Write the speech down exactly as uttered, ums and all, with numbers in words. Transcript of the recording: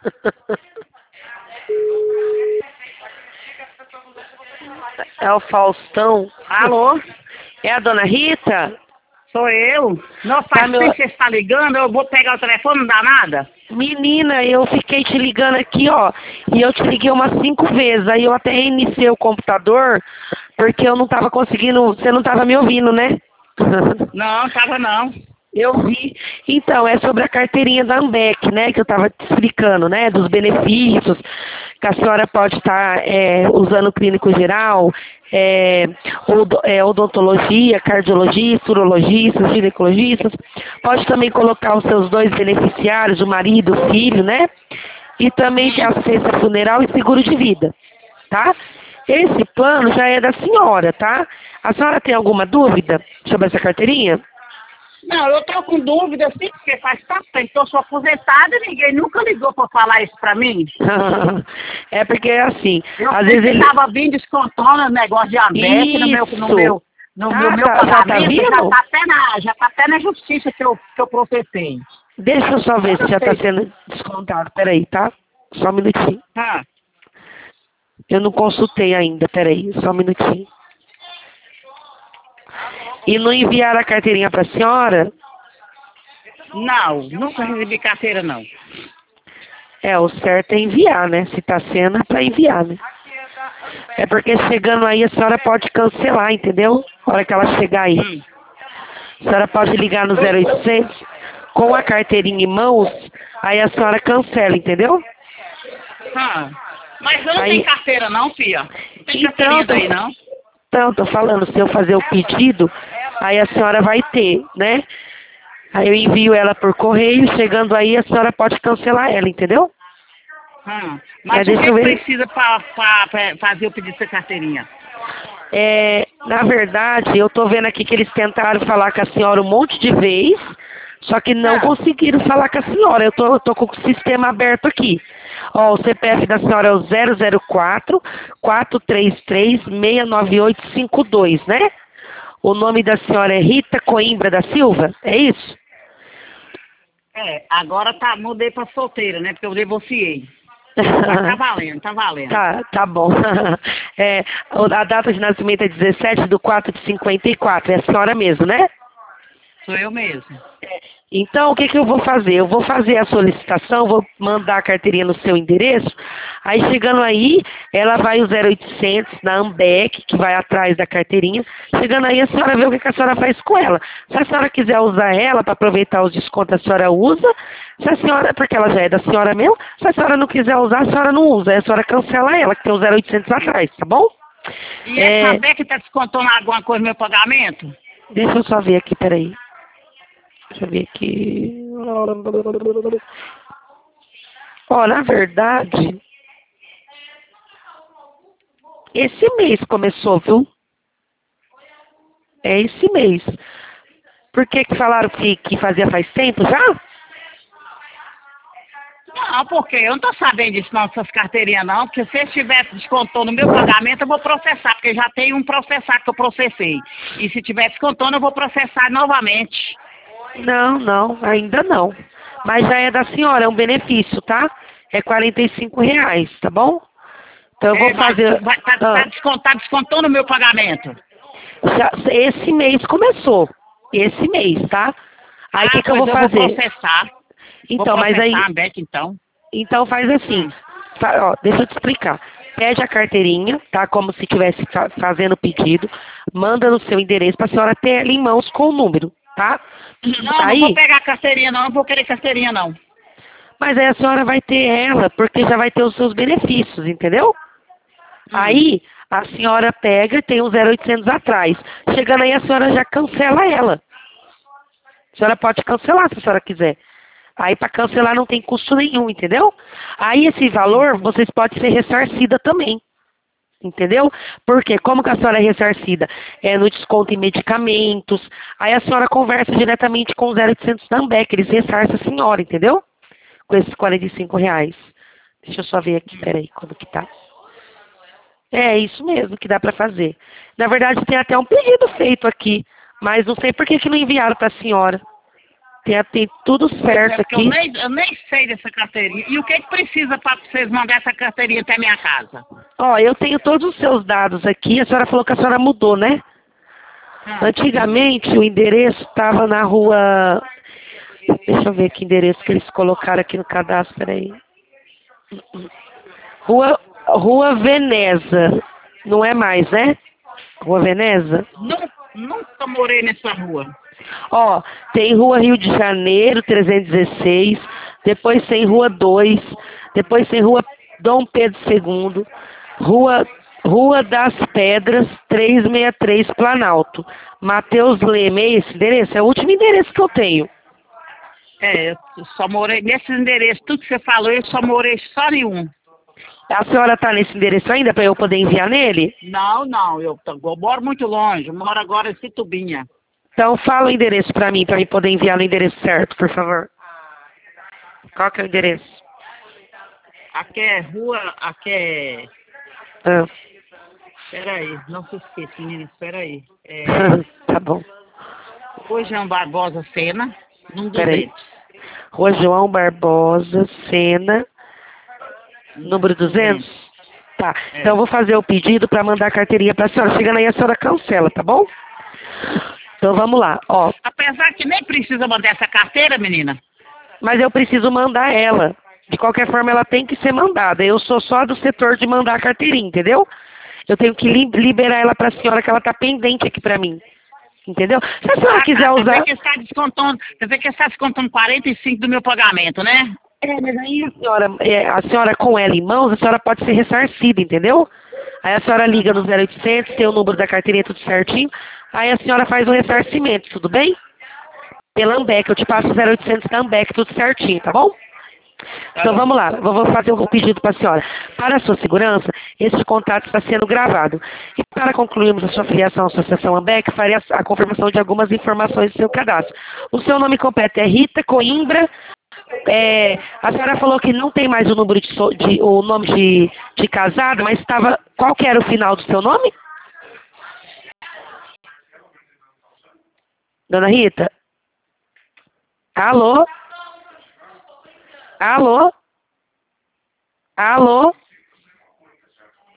É o Faustão. Alô? É a dona Rita? Sou eu. Não Tá, faz meu- tempo que você está ligando, eu vou pegar o telefone, não dá nada? Menina, eu fiquei te ligando aqui, ó, e eu te liguei umas cinco vezes, aí eu até reiniciei o computador, porque eu não tava conseguindo, você não tava me ouvindo, né? Não, tava não. Eu vi. Então, é sobre a carteirinha da Ambec, né, que eu tava te explicando, né, dos benefícios, que a senhora pode estar é, usando clínico geral, é, odo- é, odontologia, cardiologia, urologista, ginecologistas. Pode também colocar os seus dois beneficiários, o marido, o filho, né? E também tem assistência funeral e seguro de vida, tá? Esse plano já é da senhora, tá? A senhora tem alguma dúvida sobre essa carteirinha? Não, eu tô com dúvida, assim, porque faz tanto tempo que eu sou aposentada e ninguém nunca ligou pra falar isso pra mim. É porque é assim, Eu às sei vezes que ele... tava vindo descontando o negócio de Ambev no meu, no Isso! meu, no meu, Ah, meu tá, já tá pagamento, já vindo? tá até na, já tá até na justiça que eu, que eu processei. Deixa eu só ver se Eu já tá sei. sendo descontado. Peraí, tá? Só um minutinho. Ah, Eu não consultei ainda, peraí, só um minutinho. E não enviaram a carteirinha pra senhora? não, nunca recebi carteira, não. É, o certo é enviar, né? Se tá sendo, é pra enviar, né? É porque chegando aí a senhora pode cancelar, entendeu? Na hora que ela chegar aí. Hum. A senhora pode ligar no zero oitocentos com a carteirinha em mãos, aí a senhora cancela, entendeu? Ah, mas eu não Aí- tenho carteira, não, filha. Não tem Então, carteirinha tô, daí, não. então, tô falando, se eu fazer o pedido, aí a senhora vai ter, né? Aí eu envio ela por correio, chegando aí a senhora pode cancelar ela, entendeu? Ah, É, mas o deixa que, eu que ver. precisa para fazer o pedido dessa carteirinha? É, na verdade, eu tô vendo aqui que eles tentaram falar com a senhora um monte de vez, só que não Ah. conseguiram falar com a senhora. Eu tô, eu tô com o sistema aberto aqui. Ó, o C P F da senhora é o zero zero quatro, quatro três três, seis nove oito cinco dois, né? O nome da senhora é Rita Coimbra da Silva, é isso? É, agora tá, mudei pra solteira, né? Porque eu divorciei. Mas tá valendo, tá valendo. Tá, tá bom. É, o- a data de nascimento é dezessete de quatro de cinquenta e quatro, é a senhora mesmo, né? Sou eu mesmo. Então, o que, que eu vou fazer? Eu vou fazer a solicitação, vou mandar a carteirinha no seu endereço, aí chegando aí, ela vai o zero oitocentos na Ambec, que vai atrás da carteirinha, chegando aí a senhora vê o que, que a senhora faz com ela. Se a senhora quiser usar ela para aproveitar os descontos, a senhora usa, se a senhora, porque ela já é da senhora mesmo, se a senhora não quiser usar, a senhora não usa, aí a senhora cancela ela, que tem o zero oitocentos atrás, tá bom? E É, essa B E C tá descontando alguma coisa no meu pagamento? deixa eu só ver aqui, peraí. Deixa eu ver aqui. Ó, na verdade, esse mês começou, viu? É esse mês. Por que que falaram que, que fazia faz tempo já? Não, porque eu não tô sabendo disso não, dessas carteirinhas não, porque se eles tivesse descontando no meu pagamento, eu vou processar, porque já tem um processar que eu processei. E se tiver descontando, eu vou processar novamente. Não, não, ainda não. Mas já é da senhora, é um benefício, tá? É quarenta e cinco reais, tá bom? Então eu vou É, mas fazer. vai, tá, Ah, tá descontado, descontou no meu pagamento. já- esse mês começou. Esse mês, tá? Aí o Ah, que, que eu pois vou eu vou fazer? processar. Vou Então, mas aí. processar a B E C então. Então faz assim, Hum. fa- ó, deixa eu te explicar. Pede a carteirinha, tá? Como se estivesse fa- fazendo o pedido, manda no seu endereço para a senhora ter ela em mãos com o número, tá? Não, não vou Aí, pegar carteirinha não, não vou querer carteirinha não. mas aí a senhora vai ter ela, porque já vai ter os seus benefícios, entendeu? Hum. Aí a senhora pega e tem um zero oitocentos atrás. Chegando aí a senhora já cancela ela. A senhora pode cancelar se a senhora quiser. Aí para cancelar não tem custo nenhum, entendeu? Aí esse valor vocês podem ser ressarcida também. Entendeu? Porque como que a senhora é ressarcida? É no desconto em medicamentos. Aí a senhora conversa diretamente com o zero oitocentos da Ambec. Eles ressarcem a senhora, entendeu? Com esses quarenta e cinco reais. Deixa eu só ver aqui, peraí, como que tá. É isso mesmo que dá pra fazer. Na verdade tem até um pedido feito aqui. Mas não sei por que, que não enviaram pra senhora. Tem, tem tudo certo É porque eu aqui. nem, eu nem sei dessa carteirinha. E o que, que precisa para vocês mandarem essa carteirinha até minha casa? Ó, eu tenho todos os seus dados aqui. A senhora falou que a senhora mudou, né? Ah, Antigamente o endereço estava na rua. Deixa eu ver que endereço que eles colocaram aqui no cadastro, peraí. Rua, Rua Veneza. Não é mais, né? Rua Veneza? nunca, nunca morei nessa rua. Ó, tem Rua Rio de Janeiro, trezentos e dezesseis. Depois tem Rua dois. Depois tem Rua Dom Pedro segundo. Rua, Rua das Pedras, trezentos e sessenta e três, Planalto. Matheus Leme, é esse endereço? É o último endereço que eu tenho. É, eu só morei nesse endereço. Tudo que você falou, eu só morei só em um. A senhora está nesse endereço ainda para eu poder enviar nele? Não, não, eu, tô- eu moro muito longe. Eu moro agora em Situbinha. Então fala o endereço para mim, para eu poder enviar no endereço certo, por favor. Qual que é o endereço? Aqui é rua, aqui é... Ah. Peraí, não se esqueça, menina, esperaí. É... Tá bom. Rua Jean Barbosa Sena, número Peraí. duzentos. Rua João Barbosa, Sena, número duzentos? Tá. É. Então eu vou fazer o pedido para mandar a carteirinha para a senhora. Chegando aí a senhora cancela, tá bom? Então vamos lá, ó. Apesar que nem precisa mandar essa carteira, menina. Mas eu preciso mandar ela. De qualquer forma, ela tem que ser mandada. Eu sou só do setor de mandar a carteirinha, entendeu? Eu tenho que li- liberar ela para a senhora, que ela tá pendente aqui para mim. Entendeu? Se a senhora Ah, quiser tá, quer usar... dizer que está descontando, quer dizer que está descontando quarenta e cinco do meu pagamento, né? É, mas aí a senhora, é, a senhora com ela em mãos, a senhora pode ser ressarcida, entendeu? Aí a senhora liga no zero oitocentos, tem o número da carteirinha tudo certinho, aí a senhora faz o ressarcimento, tudo bem? Pela Ambec, eu te passo o zero oitocentos da Ambec, tudo certinho, tá bom? Então vamos lá, eu vou fazer um pedido para a senhora. Para a sua segurança, esse contato está sendo gravado. E para concluirmos a sua filiação à Associação Ambec, farei a, a confirmação de algumas informações do seu cadastro. O seu nome completo é Rita Coimbra. É, a senhora falou que não tem mais o número de, so- de- o nome de, de casada, mas estava. Qual que era o final do seu nome? Dona Rita? Alô? Alô? Alô?